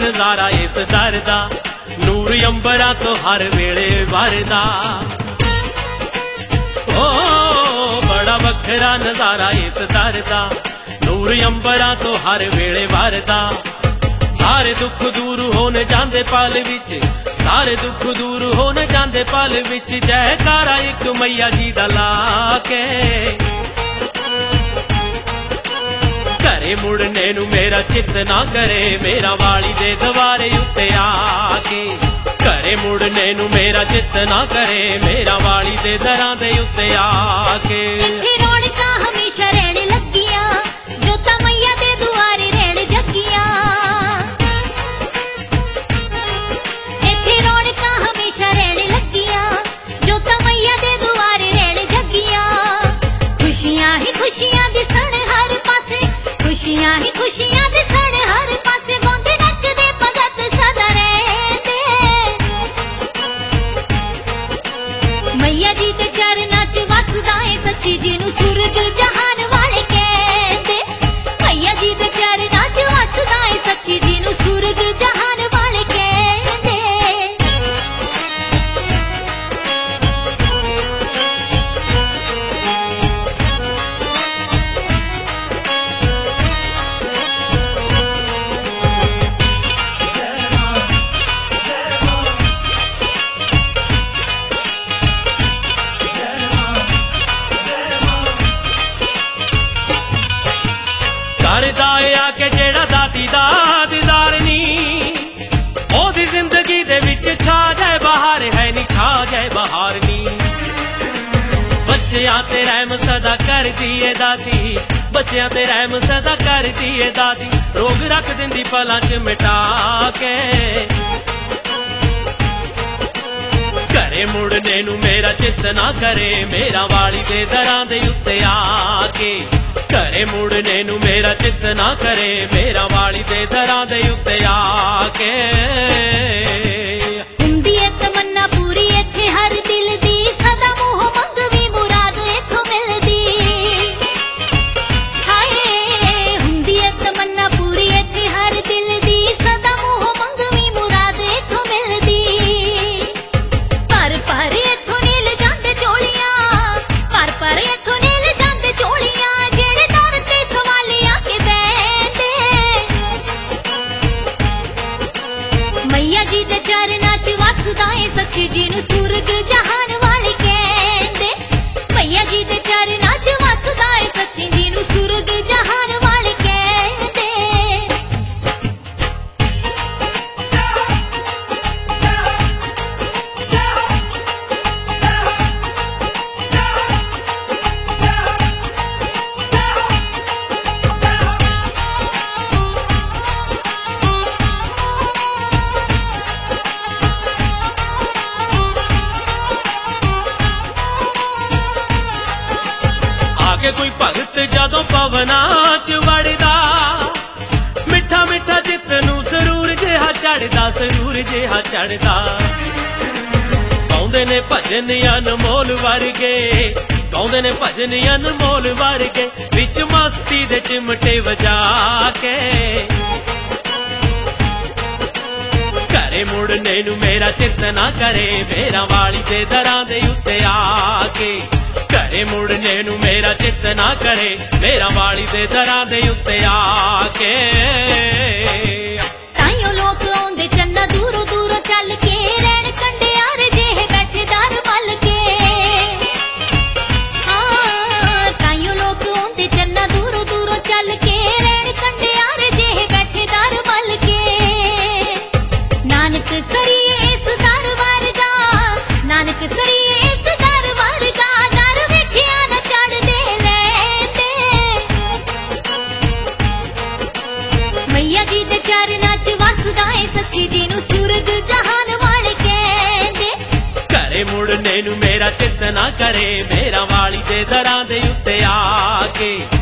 नजारा इस दर दा, नूर अंबरां तो हर वेले वरदा। ओ बड़ा वखरा नजारा इस दर दा, नूर अंबरां तो हर वेले वरदा। सारे दुख दूर होने जांदे पल विच, सारे दुख दूर होने जांदे पल विच, जयकारा एक मैया जी दा ला के। घरे मुड़ने नू मेरा चित ना करे, मेरा वाली दे दवारे उत्ते आके। घरे मुड़ने नू मेरा चित ना करे, मेरा वाली दे दरां दे उत्ते आके। इत्थे रौनकां हमेशा रहण लगियां, जोतां मैया दे दुआरे रहण जगियां। इत्थे रौनकां हमेशा रहण लगियां, जोतां मैया दे दुआरे रहण जगियां। खुशियां ही खुशियां दिसण हर पासे, खुशियां ही खुशियां दिसण हर पासे, गाउंदे नचदे भगत सदा रहिंदे। मैया जी दे चरनां च वसदा ऐ सच्ची, जिन्नू सूरज जहान वाले कहंदे। मैया जी दे चरनां च वसदा ऐ सच्ची, जिन्नू सूरज जहान वाले कहंदे। करदा आके जेड़ा दाती दा दीदार नी, ओदी जिंदगी दे विच छा जाए बहार, है नी छा जाए बहार नी। बच्चियां ते रहम सदा कर दिए दाती, बच्चियां ते रहम सदा कर दिए दाती। रोग रख दिंदी पलां च मिटा के। घरे मुड़ने नू मेरा चित ना करे, मेरा वाली दे दरां दे उत्ते आके। घरे मुड़ने नू मेरा चित ना करे, मेरा वाली दे दरां दे उत्ते आके। हुंदी ऐ तमन्ना पूरी इत्थे हर दिल दी, सदा मूंह मंगवी मुराद इत्थों मिलदी। हाय हुंदी ऐ तमन्ना पूरी इत्थे हर दिल दी, सदा मूंह मंगवी मुराद इत्थों मिलदी। पर पर इत्थों नील जांदे चोलियां, पर इत्थों नील जांदे चोलियां, जेड़े दर ते सवाले आके बैठदे। मैया जी दे चरनां च वसदा ऐ सच्ची, जिन्नू सूरज जहान वाले कहंदे। मैया जी दे चरनां च वसदा ऐ सच्ची, जिन्नू सूरज जहान वाले कहंदे। आगे कोई भगत जदों पवना च वड़दा, मिठा मिठा चित नू सरूर जिहा चढ़दा, सरूर जिहा चढ़दा। गाउंदे ने भजन अनमोल वर्गे, गाउंदे ने भजन अनमोल वर्गे, विच मस्ती दे चिमटे वजा के। घरे मुड़ने नू मेरा चित ना करे, मेरा वाली दे दरां दे उत्ते आके। घरे मुड़ने नू मेरा चित ना करे, मेरा वाली दे दरां दे उत्ते आके। ताइयों लोक आउंदे चन्ना दूरों दूरों चल के, रैण कंडियार जेह बैठे दर मल के। हाँ ताइयों लोक आउंदे चन्ना दूरों दूरों चल के, रैण कंडियार जेह बैठे दर मल के। नानक सरिए इस दर वरगा, नानक सरिए इस दर वरगा, दर वेखिया न चढ़दे लैंदे। मैया जी दे चरनां च वसदा ऐ सच्ची, जिन्नू सूरज जहान वाले कहंदे। घरे मुड़ने नू मेरा चित ना करे, मेरा वाली दे दरां दे उत्ते आके।